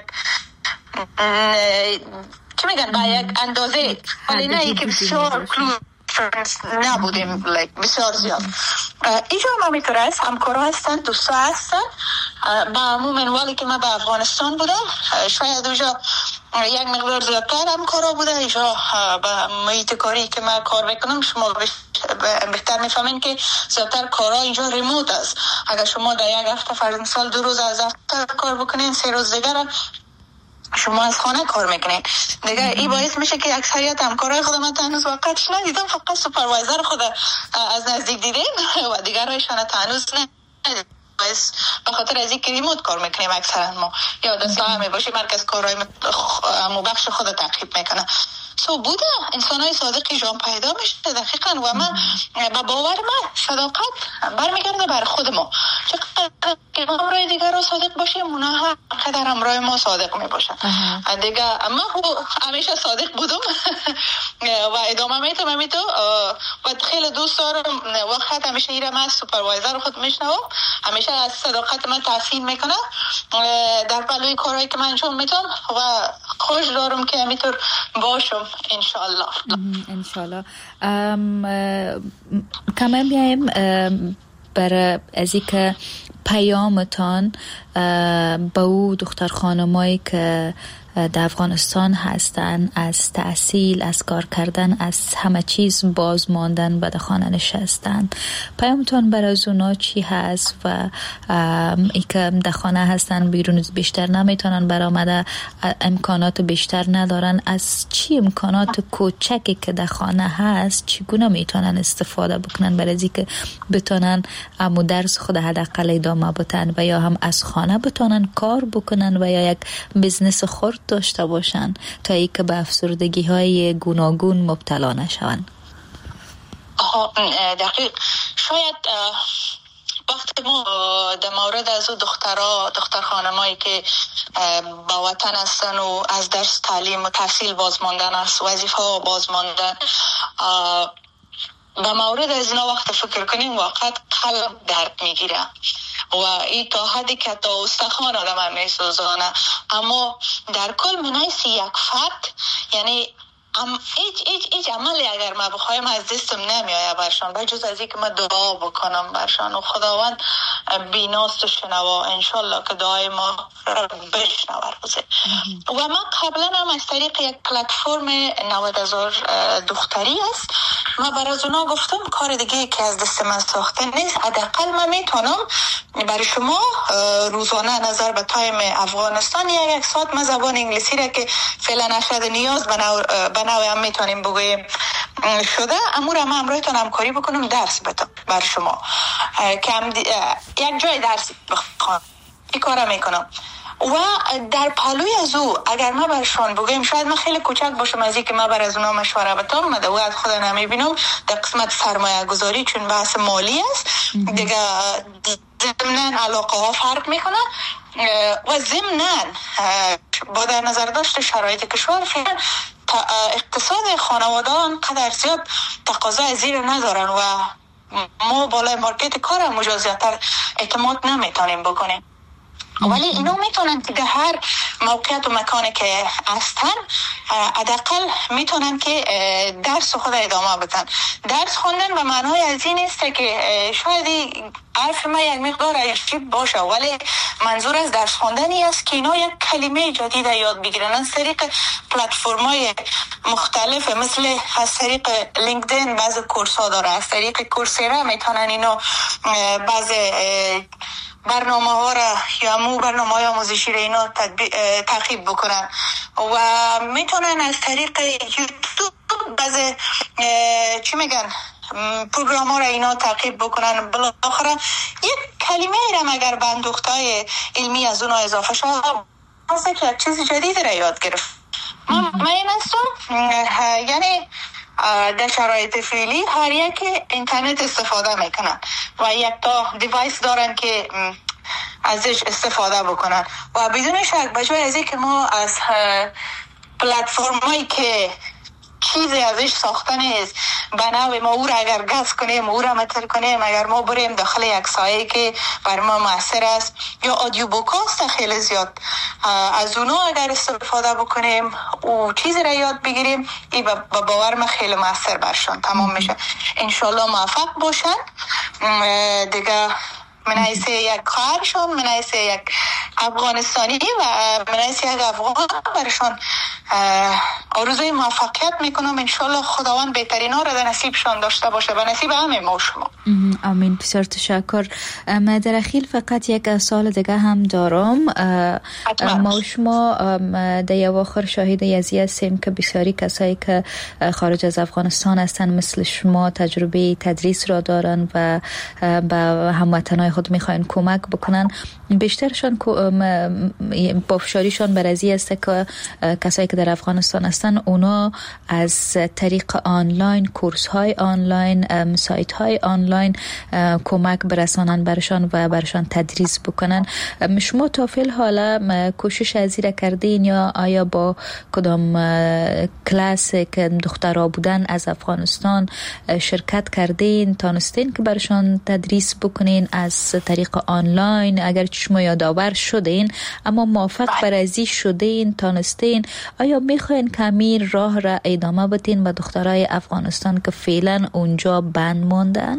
چی میگن با یک اندازه، ولی نه که بسیار نبودیم بسیار زیاد. اینجا هم همینطور است، همکارا هستن، دوستا هستن. با عموم ولی که من به افغانستان بودم شاید اونجا یک مقدار زیادتر همکارا بوده. اینجا به محیط کاری که من کار میکنم شما بهتر میفهمین که زیادتر کارا اینجا ریموت است. اگر شما در یک هفته فرض مثال 2 روز از هفته کار بکنین، 3 روز دیگر شما از خانه کار میکنین دیگه. این باعث میشه که اکثریت همکارای خودم هنوز وقتش ندیدم، فقط سوپروایزر خود از نزدیک دیدیم و دیگرایشان هنوز ندیدم. به خاطر از اینکه ریموت کار میکنیم اکثرا ما، یا دستگاه می باشه مرکز کارهای مبخش خود تعقیب میکنه. بوده انسانای صادقی جان پیدا میشه دقیقاً. و من با باور من صداقت برمیگرده بر خود ما. چقدر که امرای دیگر رو صادق باشیم اونا قدر امرای ما صادق میباشن دیگه. من همیشه صادق بودم و ادامه میتونم همینطور و خیلی دوست دارم. وقت همیشه ایره من سوپروایزر خود میشنوم، همیشه از صداقت من تحسین میکنه در پلوی کارهایی که من انجام میتونم و خوش دارم که همینطور باشم انشالله. کمان بیایم برای از اینکه پیامتان به او دختر خانمایی که در افغانستان هستن، از تحصیل، از کار کردن، از همه چیز باز ماندن به خانه نشستن، پیامتان برای اونا چی هست؟ و ای که در خانه هستن بیرون بیشتر نمیتونن برآمده، امکانات بیشتر ندارن، از چی امکانات کوچکی که در خانه هست چگونه میتونن استفاده بکنن برای اینکه بتونن امو درس خود حداقل ادامه بدن و یا هم از خانه بتونن کار بکنن و یا یک بزنس خرد داشته باشن تا ای که به افسردگی های گوناگون مبتلا نشون. دقیق. شاید وقتی ما در مورد از دختر خانمایی که با وطن هستن و از درس تعلیم و تحصیل باز ماندن، از وظیفه ها باز ماندن، به مورد از اینا وقت فکر کنیم واقعا قلب درد میگیره و این تا حدی که تا استخوان آدم میسوزانه. اما در کل من حیث یک فرد یعنی هیچ عملی اگر ما بخوایم از دستم نمیایه برشان بجز از این که من دعا بکنم برشان و خداوند بیناست و شنوا انشالله که دعای ما بشنوه روزه. و من قبلا هم از طریق یک پلتفرم 90,000 دختری است من برای اونا گفتم کار دیگه که از دست من ساخته نیست، حداقل من میتونم برای شما روزانه نظر به تایم افغانستان یک ساعت من زبان انگلیسی را که فعلا نشد نیاز به نوع هم میتونیم بگوییم شده امور هم همراهتان همکاری بکنم درس بدم برای شما که یک جای درس بخوام این کارم میکنم. و در پلوی از او اگر ما برشان بگویم شاید من خیلی کوچک باشم از اینکه من بر از اونا مشوره بدم، من و از خود نمیبینم در قسمت سرمایه گذاری چون بحث مالی است دیگه ضمناً علاقه ها فرق میکنه و ضمناً با در نظر داشت شرایط کشور فعلا اقتصاد خانواده انقدر زیاد تقاضا از زیر ندارن و ما بالای مارکت کار هم مجازیتر اعتماد نمیتونیم بکنیم. ولی اینا میتونن که در هر موقعیت و مکانی که هستن حداقل میتونن که درس خود ادامه بدن. درس خوندن به معنای از این است که شاید حرف ما یک مقدار عجیب باشه ولی منظور از درس خواندنی است که اینا یک کلمه جدید یاد بگیرن از طریق پلتفرم‌های مختلف، مثل از طریق لینکدین بعضی کورس ها داره، از طریق کورسیرا میتونن اینا بعضی برنامه ها را یا برنامه های آموزشی را اینا تعقیب بکنن و میتونن از طریق یوتیوب بعضی چی میگن پروگرام ها را اینا تعقیب بکنن. بالاخره یک کلمه را اگر به اندوختهای علمی از اونها اضافه شد واسه که یک چیز جدید را یاد گرفت. من این هستم یعنی در شرایط فعلی هر یک اینترنت استفاده میکنن و یک تا دیوایس دارن که ازش استفاده بکنن و بدون شک بجای از اینکه ما از پلتفرمایی که چیزی ازش ساخته نیست به نوع ما او را اگر گز کنیم او را متر کنیم، اگر ما بریم داخل یک سایه که بر ما مؤثر است یا آدیو بوکاست خیلی زیاد از اونا اگر استفاده بکنیم و چیزی را یاد بگیریم این با باور من خیلی مؤثر برشان تمام میشه. انشالله موفق باشن دیگه من حیث یک خواهرشون، من حیث یک افغانستانی و من حیث یک افغان برشان آرزوی موفقیت میکنم. انشالله خداوند بهترین ها را در نصیبشان داشته باشه و نصیب همه ما شما. آمین. بسیار تشکر. من در اخیر فقط یک سال دیگه هم دارم. ما شما در اواخر شاهد یزی هستیم که بسیاری کسایی که خارج از افغانستان هستن مثل شما تجربه تدریس را دارن و به هموطنای خود میخواین کمک بکنن. بیشترشان بافشاریشان بر ازی است که کسایی که در افغانستان هستن اونا از طریق آنلاین، کورس های آنلاین، سایت های آنلاین کمک برسانن برشان و برشان تدریس بکنن. شما تا فیل حالا کوشش از این کردین یا آیا با کدام کلاس که دخترها بودن از افغانستان شرکت کردین، تانستین که برشان تدریس بکنین از طریق آنلاین؟ اگر شما یادآور شدین اما موفق بر ازی شدین، تانستین، آیا میخواین کمی راه را ادامه بدین به دخترای افغانستان که فعلا اونجا بند ماندن؟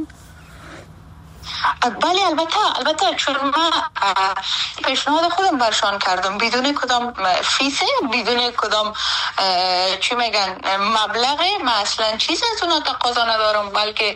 بله البته چون من پیشنهاد خودم برشان کردم بدون کدام فیسه، بدون کدام چی میگن مبلغه، من اصلا چیز از اونا تقاضا ندارم، بلکه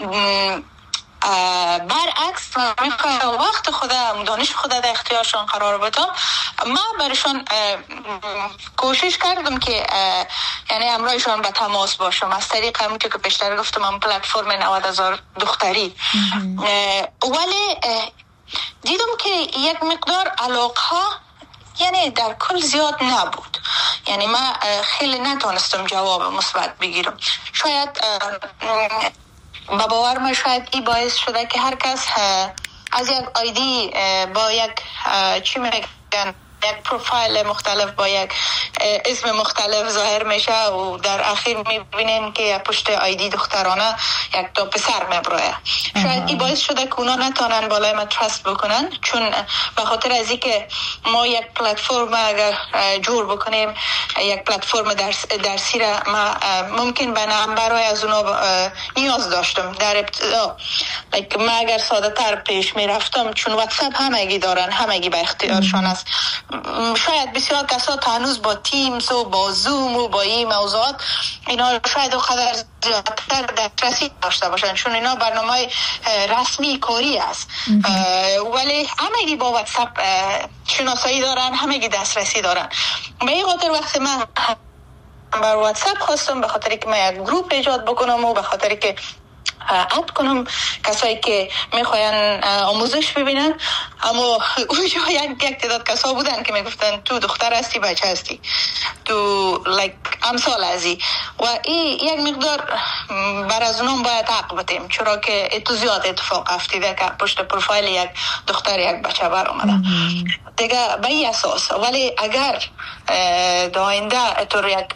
برعکس من میخوایم وقت خودم، دانش خودم در اختیارشان قرار بدم. من برشان کوشش کردم که یعنی همراهشان به تماس باشم از طریق همونطور که پیشتر گفتم هم پلتفرم 90,000 دختری. ولی دیدم که یک مقدار علاقه یعنی در کل زیاد نبود، یعنی من خیلی نتونستم جواب مثبت بگیرم. شاید با باور من شاید این باعث شده که هر کس از یک آیدی با یک چی میگن یک پروفایل مختلف با یک اسم مختلف ظاهر میشه و در اخیر میبینیم که پشت آیدی دخترانه یک تا پسر میبروه. شاید این باعث شده که اونا نتونن بالای ما ترست بکنن، چون به خاطر از اینکه ما یک پلتفرم اگر جور بکنیم، یک پلتفرم درسی را ما ممکن به نمبرهای از اونا نیاز داشتم در ابتدا. من اگر ساده تر پیش میرفتم، چون واتساپ همگی دارن، همگی به اختیارشان است، شاید بسیار کسا تا هنوز با تیمز و با زوم و با این موضوعات اینا شاید اونقدر زیادتر دسترسی داشته باشن، چون اینا برنامه رسمی کاری است. ولی همگی با واتساپ شناسایی دارن، همگی دسترسی دارن. به این خاطر وقتی من بر واتساپ خواستم، به خاطر که من یک گروپ ایجاد بکنم و به خاطر که اد کنم کسایی که میخواین آموزش ببینن، اما اونجا یک تعداد کسا بودن که میگفتن تو دختر هستی، بچه هستی، تو امثال ازی و این یک مقدار بر از اونم باید حق بدیم، چرا که اتو زیاد اتفاق افتیده که پشت پروفایل یک دختر یک بچه بر آمده دیگه به این اساس. ولی اگر در آینده اتور یک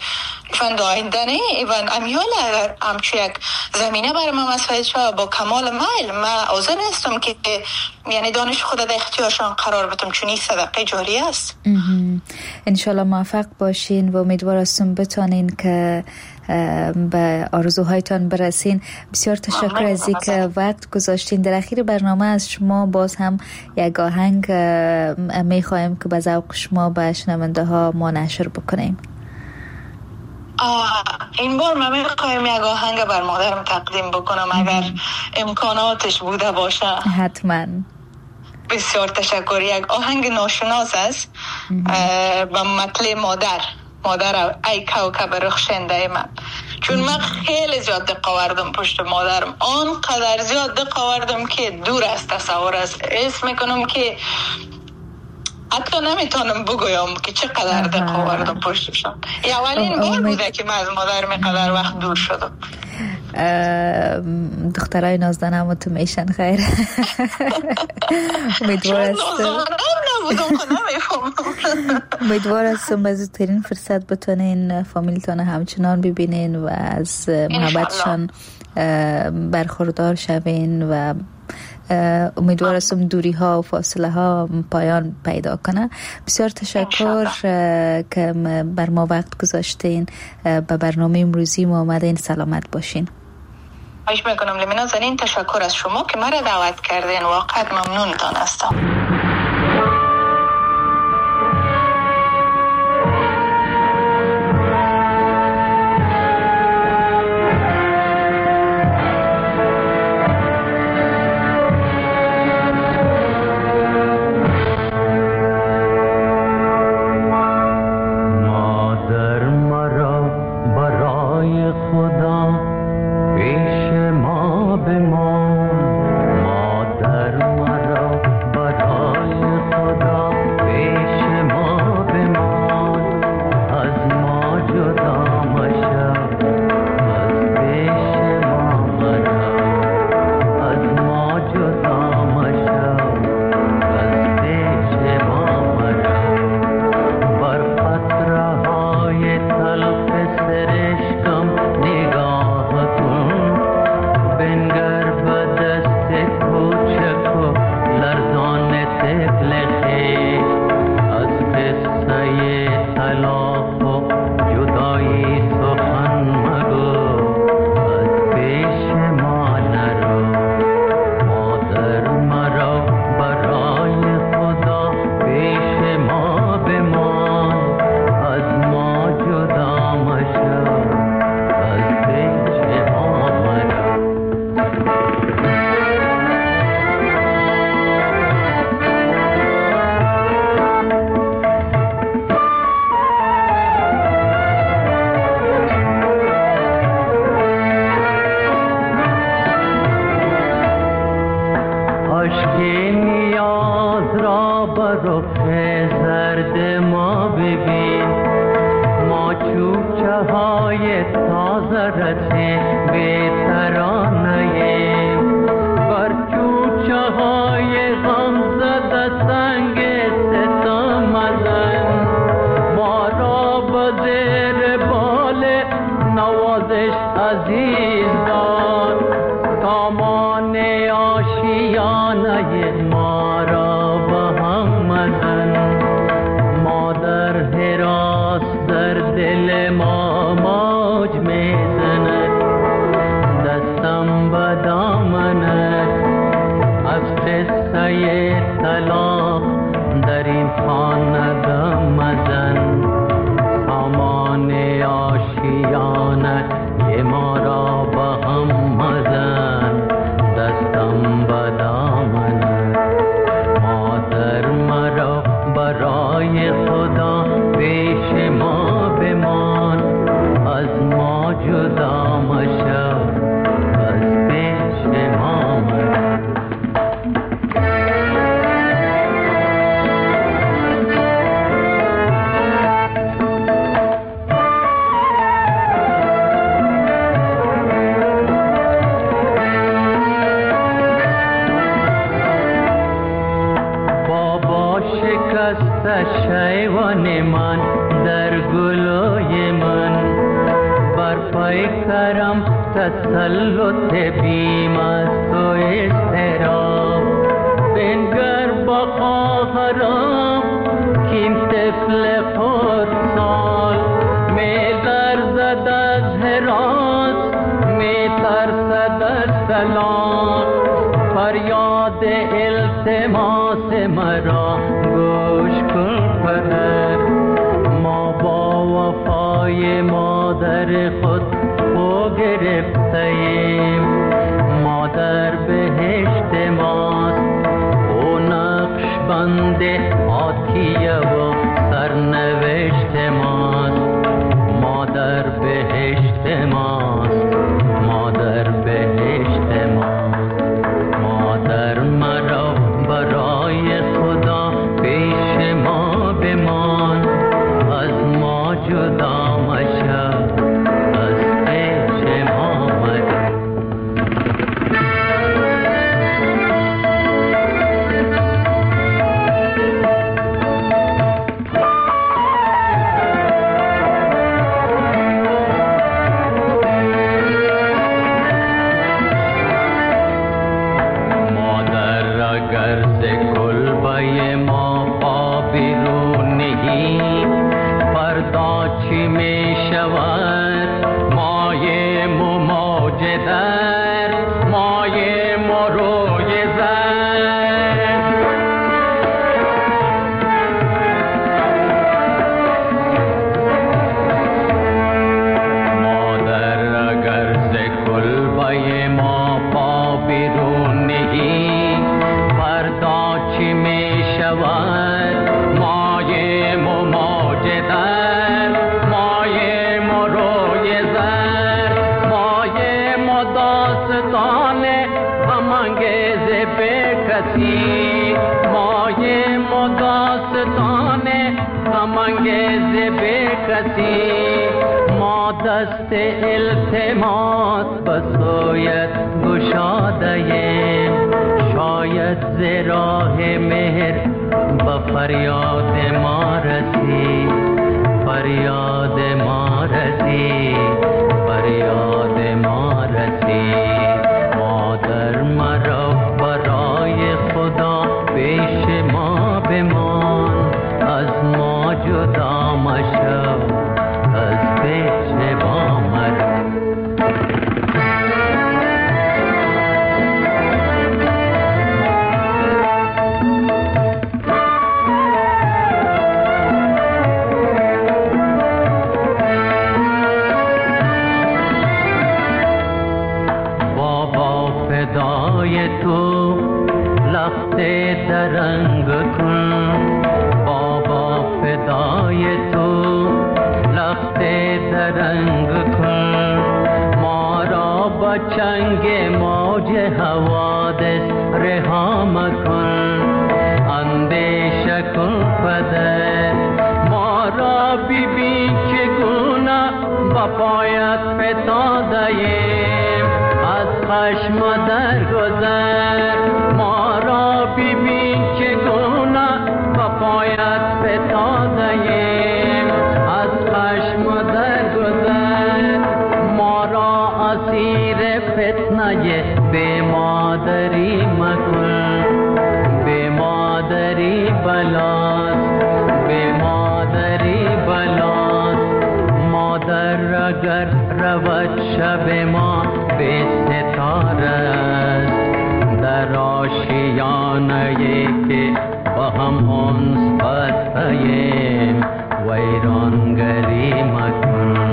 ایوان داینده نه ایوان امیال اگر همچو یک زمینه برای من مساعد شد با کمال میل من حاضر هستم که یعنی دانش خود در اختیارشان قرار بدم، چون این صدقه جاری است. انشالله موفق باشین و امیدوار هستم بتونین که به آرزوهایتان برسین. بسیار تشکر از اینکه وقت گذاشتین. در اخیر برنامه از شما باز هم یک آهنگ میخوایم که به ذوق شما به شنونده ها ما نشر بکنیم. این بار من میخوایم یک آهنگ بر مادرم تقدیم بکنم اگر امکاناتش بوده باشه. حتما. بسیار تشکر. یک آهنگ ناشناس است با مطلع مادر ای کوکب رخشنده من، چون من خیلی زیاد دق آوردم پشت مادرم، آنقدر زیاد دق آوردم که دور از تصور است. اسم میکنم که حتی نمیتونم بگویم که چقدر دق آوردم پشتشان. اولین بار بوده که من از مادر میقدر وقت دور شدم. دخترای نازدانم تو میشن خیر. امیدوار هستم به زودترین فرصت بتونین فامیلتان همچنان ببینین و از محبتشان برخوردار شوین و امیدوار هستم دوری ها و فاصله ها پایان پیدا کنه. بسیار تشکر که بر ما وقت گذاشتین. به برنامه امروزی ما آمدین. سلامت باشین. خواهش میکنم لمینا زنین. تشکر از شما که مرا دعوت کردین، واقعا ممنونتان هستم. آشیانه ما را تسلط بیم است و اضطراب بنگر با خواهرام کین طفل خودسال می لرزد از هراس می ترسد از سلام فریاد التماس مرا گوش کن پدر ما با وفای مادر خود او گرفتیم مادر بهشت ماست او نقش بند آتیه و سرنوشت ماست مادر بهشت ماست مادر بهشت ماست مادر مرا برای خدا پیش ما بمان از ما جدا مشو از پیش ما مشو ما دست التماس بسویت گشادهیم شاید ز راه مهر با فریاد ما رسی فریاد ما رسی فریاد ما رسی مادر مرا برای خدا پیش ما بمان از ما جدا مشو از پیش ما مرو بابا فدای تو لخت درنگ کن بابا فدای تو لخت درنگ کن ما را با چنگ موج حوادث رها مکن اندیشه کن پدر ما را ببین چگونه با پایت فتاده‌ایم از خشم درگذر ما را ببین چگونه با پایت فتاده‌ایم از خشم درگذر ما را اسیر فتنه به مادری مکن به مادری بلاست به مادری بلاست مادر اگر رود شب ما به ستاره است در آشیانه که با هم انس بسته‌ایم ویرانگری مکن